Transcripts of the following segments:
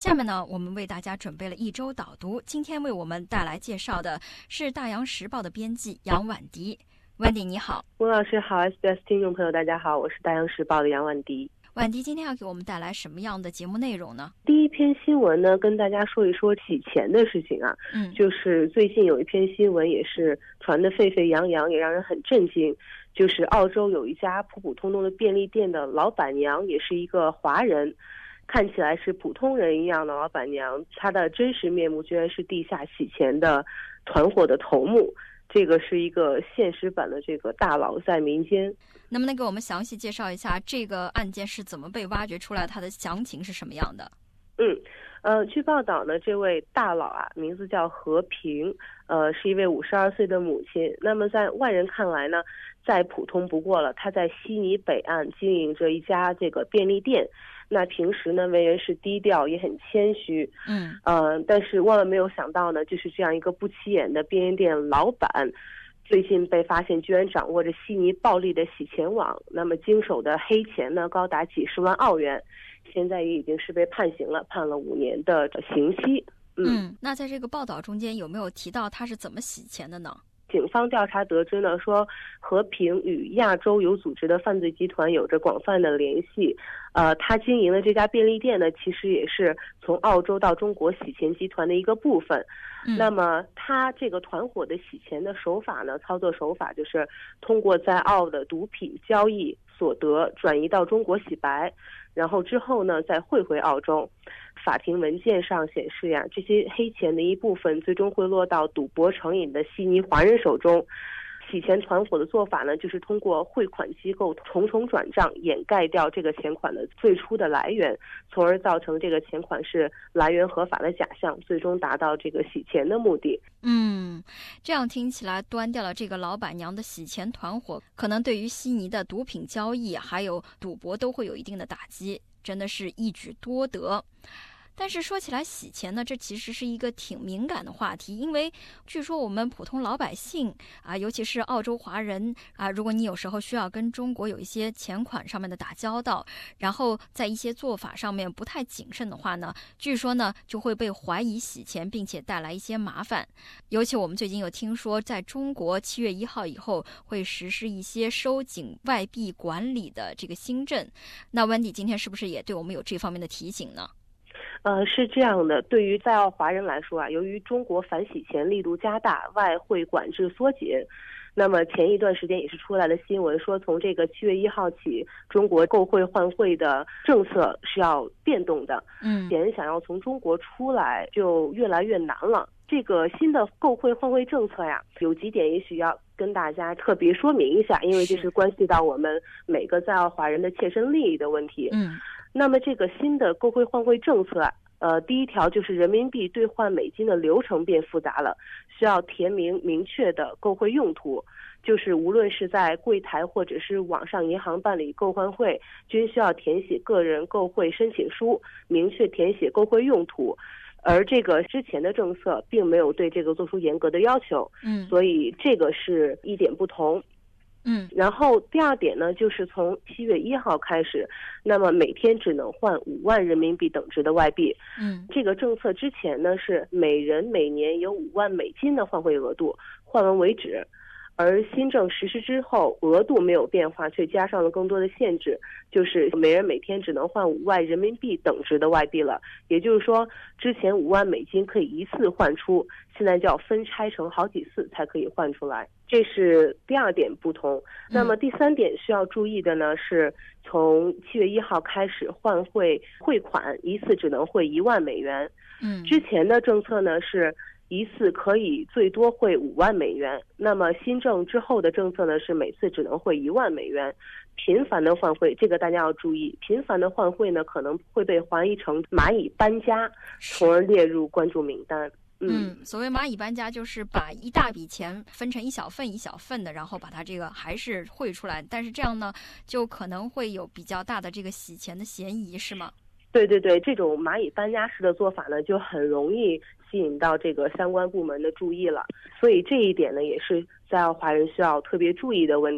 下面呢，我们为大家准备了一周导读。今天为我们带来介绍的是《大洋时报》的编辑杨婉迪。婉迪你好。 温老师好 ，SBS 听众朋友大家好，我是《大洋时报》的杨婉迪。 婉迪今天要给我们带来什么样的节目内容呢？ 第一篇新闻呢，跟大家说一说洗钱的事情啊。就是最近有一篇新闻也是传得沸沸扬扬，也让人很震惊。就是澳洲有一家普普通通的便利店的老板娘，也是一个华人。看起来是普通人一样的老板娘，她的真实面目居然是地下洗钱的团伙的头目。这个是一个现实版的这个大佬在民间。 能不能给我们详细介绍一下这个案件是怎么被挖掘出来，它的详情是什么样的？ 据报道呢，这位大佬啊，名字叫何平，是一位52岁的母亲。那么在外人看来呢，再普通不过了。他在悉尼北岸经营着一家这个便利店。那平时呢，为人是低调，也很谦虚。但是万万没有想到呢，就是这样一个不起眼的便利店老板，最近被发现居然掌握着悉尼暴利的洗钱网。那么经手的黑钱呢，高达几十万澳元。现在也已经是被判刑了，判了5年的刑期。 那在这个报道中间有没有提到他是怎么洗钱的呢？ 警方调查得知呢，说和平与亚洲有组织的犯罪集团有着广泛的联系。他经营的这家便利店呢，其实也是从澳洲到中国洗钱集团的一个部分。那么他这个团伙的洗钱的手法呢，操作手法就是通过在澳的毒品交易所得转移到中国洗白，然后之后呢再汇回澳洲。法庭文件上显示呀，这些黑钱的一部分最终会落到赌博成瘾的悉尼华人手中。洗钱团伙的做法呢，就是通过汇款机构重重转账，掩盖掉这个钱款的最初的来源，从而造成这个钱款是来源合法的假象，最终达到这个洗钱的目的。 这样听起来，端掉了这个老板娘的洗钱团伙，可能对于悉尼的毒品交易还有赌博都会有一定的打击，真的是一举多得。但是说起来洗钱呢，这其实是一个挺敏感的话题，因为据说我们普通老百姓啊，尤其是澳洲华人啊，如果你有时候需要跟中国有一些钱款上面的打交道，然后在一些做法上面不太谨慎的话呢，据说呢就会被怀疑洗钱，并且带来一些麻烦。尤其我们最近有听说，在中国7月1号以后会实施一些收紧外币管理的这个新政。那温迪今天是不是也对我们有这方面的提醒呢？ 是这样的，对于在澳华人来说啊，由于中国反洗钱力度加大，外汇管制缩紧，那么前一段时间也是出来了新闻，说从这个7月1号起，中国购汇换汇的政策是要变动的。钱想要从中国出来就越来越难了。这个新的购汇换汇政策呀，有几点也许要跟大家特别说明一下，因为这是关系到我们每个在澳华人的切身利益的问题。那么这个新的购汇换汇政策第一条就是人民币兑换美金的流程变复杂了，需要填明明确的购汇用途，就是无论是在柜台或者是网上银行办理购换汇，均需要填写个人购汇申请书，明确填写购汇用途。而这个之前的政策并没有对这个做出严格的要求，所以这个是一点不同。然后第二点呢，就是从7月1号开始，那么每天只能换5万人民币等值的外币。这个政策之前呢是每人每年有5万美金的换汇额度，换完为止。而新政实施之后，额度没有变化，却加上了更多的限制，就是每人每天只能换5万人民币等值的外币了。也就是说，之前5万美金可以一次换出，现在就要分拆成好几次才可以换出来。这是第二点不同。那么第三点需要注意的呢，是从7月1号开始换汇款一次只能汇1万美元。之前的政策呢是一次可以最多汇5万美元，那么新政之后的政策呢是每次只能汇1万美元。频繁的换汇，这个大家要注意，频繁的换汇呢可能会被怀疑成蚂蚁搬家，从而列入关注名单。 所谓蚂蚁搬家就是把一大笔钱分成一小份一小份的，然后把它这个还是汇出来，但是这样呢就可能会有比较大的这个洗钱的嫌疑，是吗？ 对，这种蚂蚁搬家式的做法呢，就很容易吸引到这个相关部门的注意了。所以这一点呢，也是在澳华人需要特别注意的问题。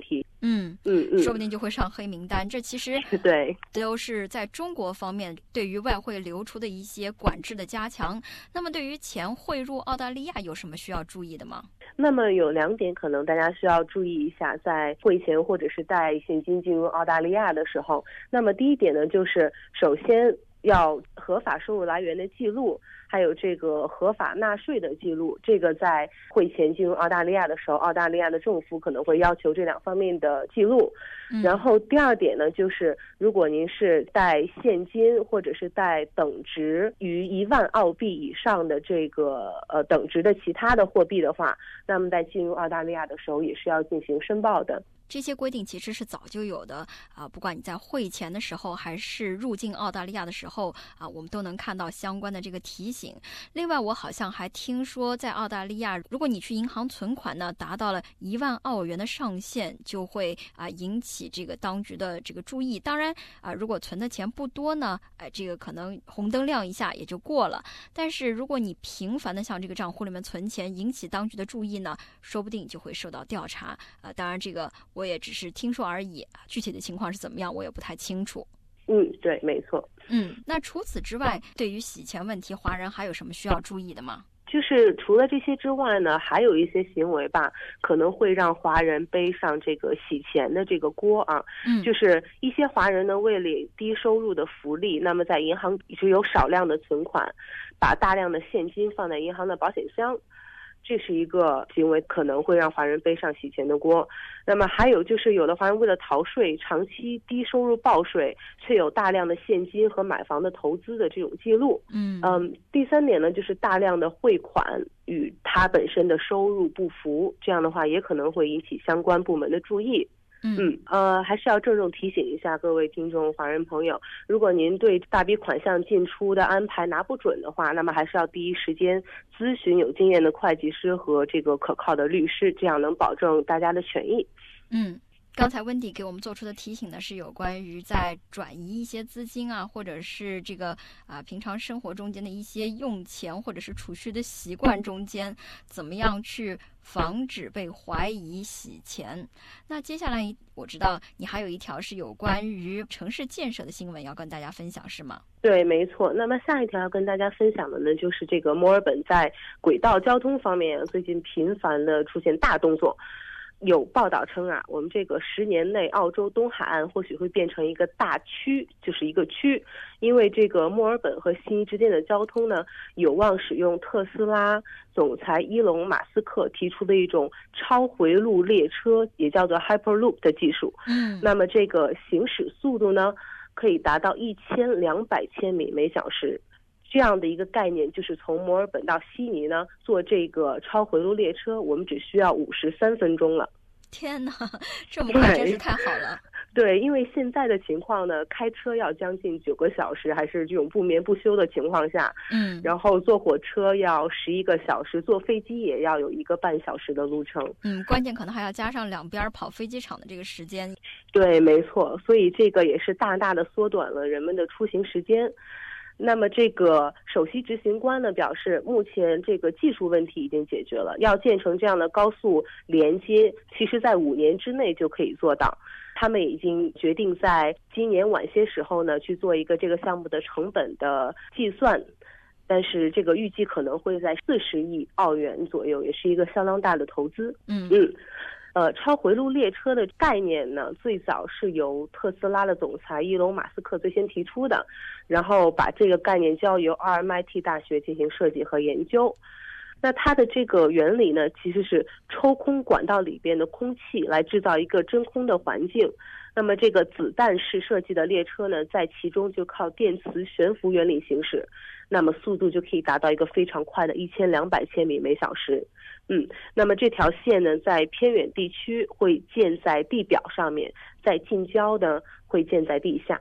说不定就会上黑名单。这其实对， 都是在中国方面对于外汇流出的一些管制的加强。那么对于钱汇入澳大利亚有什么需要注意的吗？ 那么有2点可能大家需要注意一下，在汇钱或者是带现金进入澳大利亚的时候。那么第一点呢，就是首先要合法收入来源的记录，还有这个合法纳税的记录。这个在汇钱进入澳大利亚的时候，澳大利亚的政府可能会要求这2方面的记录。然后第2点呢，就是如果您是带现金或者是带等值于1万澳币以上的这个等值的其他的货币的话，那么在进入澳大利亚的时候也是要进行申报的。 这些规定其实是早就有的不管你在汇钱的时候还是入境澳大利亚的时候我们都能看到相关的这个提醒。另外我好像还听说在澳大利亚，如果你去银行存款呢达到了1万澳元的上限，就会引起这个当局的这个注意。当然如果存的钱不多呢这个可能红灯亮一下也就过了。但是如果你频繁的向这个账户里面存钱，引起当局的注意呢，说不定就会受到调查当然这个我也只是听说而已，具体的情况是怎么样我也不太清楚。 对，没错。 那除此之外，对于洗钱问题，华人还有什么需要注意的吗？ 就是除了这些之外呢，还有一些行为吧，可能会让华人背上这个洗钱的这个锅啊。就是一些华人呢，为了低收入的福利，那么在银行只有少量的存款，把大量的现金放在银行的保险箱。这是一个行为，可能会让华人背上洗钱的锅。那么还有就是有的华人为了逃税，长期低收入报税，却有大量的现金和买房的投资的这种记录。第3点呢，就是大量的汇款与他本身的收入不符，这样的话也可能会引起相关部门的注意。还是要郑重提醒一下各位听众华人朋友，如果您对大笔款项进出的安排拿不准的话，那么还是要第一时间咨询有经验的会计师和这个可靠的律师，这样能保证大家的权益。 刚才温迪给我们做出的提醒呢，是有关于在转移一些资金或者是这个平常生活中间的一些用钱或者是储蓄的习惯中间，怎么样去防止被怀疑洗钱。那接下来我知道你还有一条是有关于城市建设的新闻要跟大家分享，是吗？ 对，没错。那么下一条要跟大家分享的呢，就是这个墨尔本在轨道交通方面最近频繁的出现大动作。有报道称我们这个10年内澳洲东海岸或许会变成一个大区，就是一个区，因为这个墨尔本和悉尼之间的交通呢，有望使用特斯拉总裁伊隆马斯克提出的一种超回路列车，也叫做 Hyperloop 的技术。那么这个行驶速度呢，可以达到1200千米每小时。这样的一个概念，就是从墨尔本到悉尼呢，坐这个超回路列车，我们只需要53分钟了。 天哪，这么快，真是太好了。 对，因为现在的情况呢，开车要将近9个小时，还是这种不眠不休的情况下，然后坐火车要11个小时，坐飞机也要有1个半小时的路程。 关键可能还要加上两边跑飞机场的这个时间。 对，没错，所以这个也是大大的缩短了人们的出行时间。那么这个首席执行官呢表示，目前这个技术问题已经解决了，要建成这样的高速连接，其实在5年之内就可以做到。他们已经决定在今年晚些时候呢去做一个这个项目的成本的计算，但是这个预计可能会在40亿澳元左右，也是一个相当大的投资。超回路列车的概念呢，最早是由特斯拉的总裁伊隆马斯克最先提出的，然后把这个概念交由 RMIT 大学进行设计和研究。那它的这个原理呢，其实是抽空管道里边的空气来制造一个真空的环境。那么这个子弹式设计的列车呢，在其中就靠电磁悬浮原理行驶，那么速度就可以达到一个非常快的1200千米每小时。那么这条线呢，在偏远地区会建在地表上面，在近郊呢会建在地下。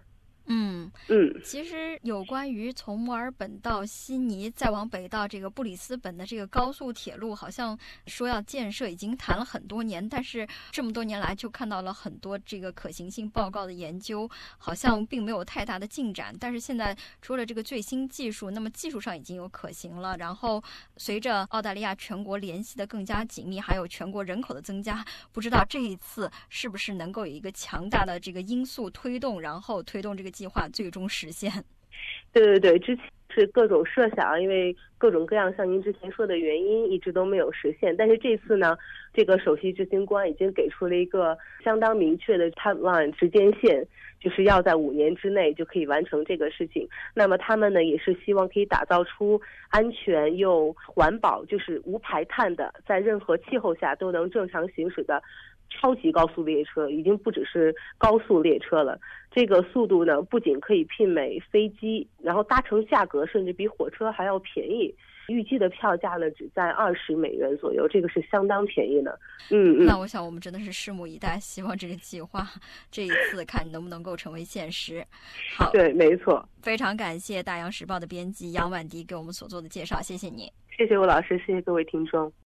其实有关于从墨尔本到悉尼再往北到这个布里斯本的这个高速铁路，好像说要建设已经谈了很多年，但是这么多年来就看到了很多这个可行性报告的研究，好像并没有太大的进展。但是现在除了这个最新技术，那么技术上已经有可行了，然后随着澳大利亚全国联系的更加紧密，还有全国人口的增加，不知道这一次是不是能够有一个强大的这个因素推动，然后推动这个计划最终实现。 对，之前是各种设想，因为各种各样像您之前说的原因一直都没有实现，但是这次呢，这个首席执行官已经给出了一个相当明确的 timeline 时间线，就是要在5年之内就可以完成这个事情。那么他们呢也是希望可以打造出安全又环保，就是无排碳的，在任何气候下都能正常行驶的超级高速列车，已经不只是高速列车了。这个速度呢，不仅可以媲美飞机，然后搭乘价格甚至比火车还要便宜。预计的票价呢，只在$20左右，这个是相当便宜的。 那我想我们真的是拭目以待，希望这个计划这一次看能不能够成为现实。好， 对，没错。 非常感谢《大洋时报》的编辑杨婉迪给我们所做的介绍，谢谢你。 谢谢吴老师，谢谢各位听众。